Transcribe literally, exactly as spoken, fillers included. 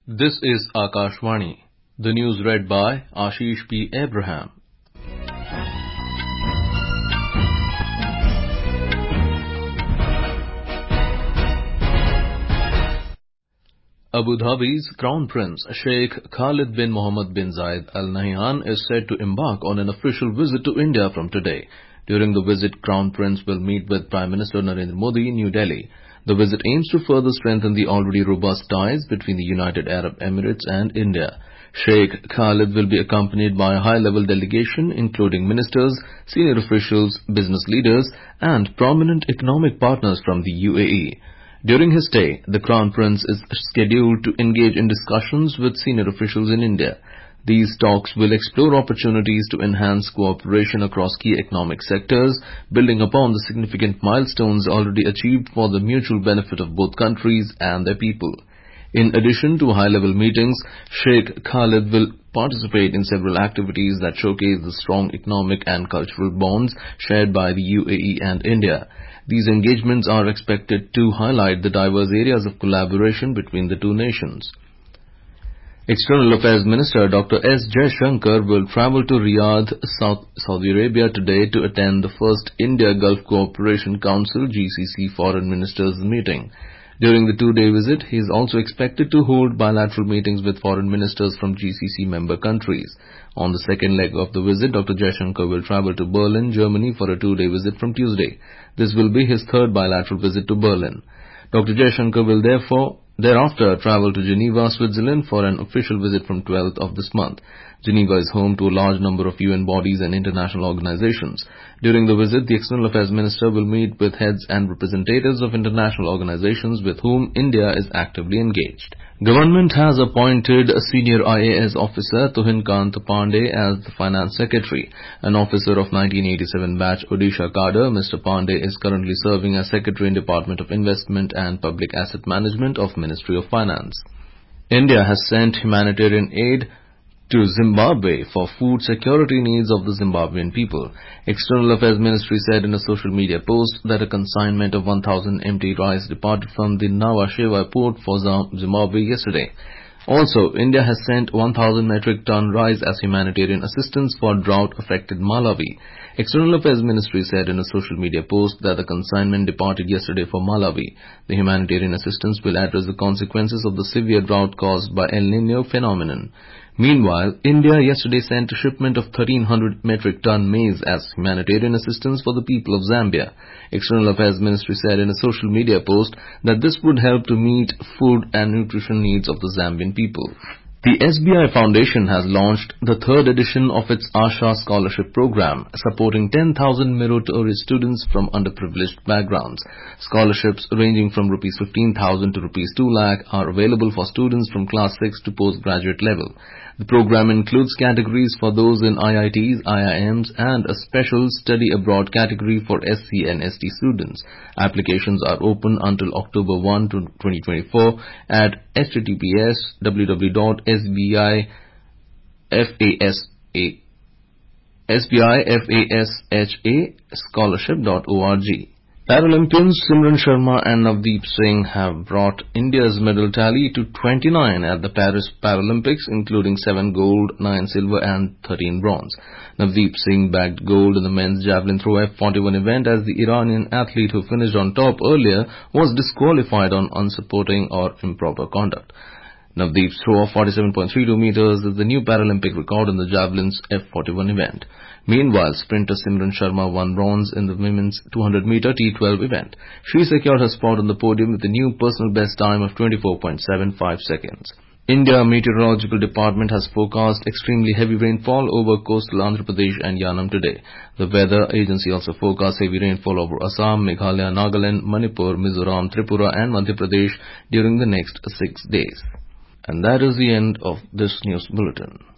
This is Akashvani. The news read by Ashish P. Abraham. Abu Dhabi's Crown Prince Sheikh Khalid bin Mohammed bin Zayed Al Nahyan is said to embark on an official visit to India from today. During the visit, Crown Prince will meet with Prime Minister Narendra Modi in New Delhi. The visit aims to further strengthen the already robust ties between the United Arab Emirates and India. Sheikh Khalid will be accompanied by a high-level delegation including ministers, senior officials, business leaders and prominent economic partners from the U A E. During his stay, the Crown Prince is scheduled to engage in discussions with senior officials in India. These talks will explore opportunities to enhance cooperation across key economic sectors, building upon the significant milestones already achieved for the mutual benefit of both countries and their people. In addition to high-level meetings, Sheikh Khalid will participate in several activities that showcase the strong economic and cultural bonds shared by the U A E and India. These engagements are expected to highlight the diverse areas of collaboration between the two nations. External Affairs Minister Doctor S Jaishankar will travel to Riyadh, South, Saudi Arabia today to attend the first India-Gulf Cooperation Council G C C Foreign Ministers meeting. During the two-day visit, he is also expected to hold bilateral meetings with foreign ministers from G C C member countries. On the second leg of the visit, Doctor Jaishankar will travel to Berlin, Germany for a two-day visit from Tuesday. This will be his third bilateral visit to Berlin. Doctor Jaishankar will therefore Thereafter, travel to Geneva, Switzerland for an official visit from twelfth of this month. Geneva is home to a large number of U N bodies and international organizations. During the visit, the External Affairs Minister will meet with heads and representatives of international organizations with whom India is actively engaged. Government has appointed a senior I A S officer Tuhinkant Pandey as the Finance Secretary. An officer of nineteen eighty-seven batch Odisha cadre, Mister Pandey is currently serving as Secretary in Department of Investment and Public Asset Management of Ministry of Finance. India has sent humanitarian aid to Zimbabwe for food security needs of the Zimbabwean people. External Affairs Ministry said in a social media post that a consignment of one thousand empty rice departed from the Nhava Sheva port for Zimbabwe yesterday. Also, India has sent one thousand metric ton rice as humanitarian assistance for drought-affected Malawi. External Affairs Ministry said in a social media post that the consignment departed yesterday for Malawi. The humanitarian assistance will address the consequences of the severe drought caused by El Niño phenomenon. Meanwhile, India yesterday sent a shipment of thirteen hundred metric ton maize as humanitarian assistance for the people of Zambia. External Affairs Ministry said in a social media post that this would help to meet food and nutrition needs of the Zambian people. The S B I Foundation has launched the third edition of its Asha Scholarship Program, supporting ten thousand meritorious students from underprivileged backgrounds. Scholarships ranging from rupees fifteen thousand to rupees two lakh are available for students from class six to postgraduate level. The program includes categories for those in I I Ts, I I Ms and a special study abroad category for S C and S T students. Applications are open until October first, twenty twenty-four at h t t p s w w w dot s b i f a s h a scholarship dot org. Paralympians Simran Sharma and Navdeep Singh have brought India's medal tally to twenty-nine at the Paris Paralympics, including seven gold, nine silver and thirteen bronze. Navdeep Singh bagged gold in the men's javelin throw F forty-one event as the Iranian athlete who finished on top earlier was disqualified on unsupporting or improper conduct. Navdeep's throw of forty-seven point three two meters is the new Paralympic record in the javelin's F forty-one event. Meanwhile, sprinter Simran Sharma won bronze in the women's two hundred meter T twelve event. She secured her spot on the podium with a new personal best time of twenty-four point seven five seconds. India Meteorological Department has forecast extremely heavy rainfall over coastal Andhra Pradesh and Yanam today. The weather agency also forecasts heavy rainfall over Assam, Meghalaya, Nagaland, Manipur, Mizoram, Tripura and Madhya Pradesh during the next six days. And that is the end of this news bulletin.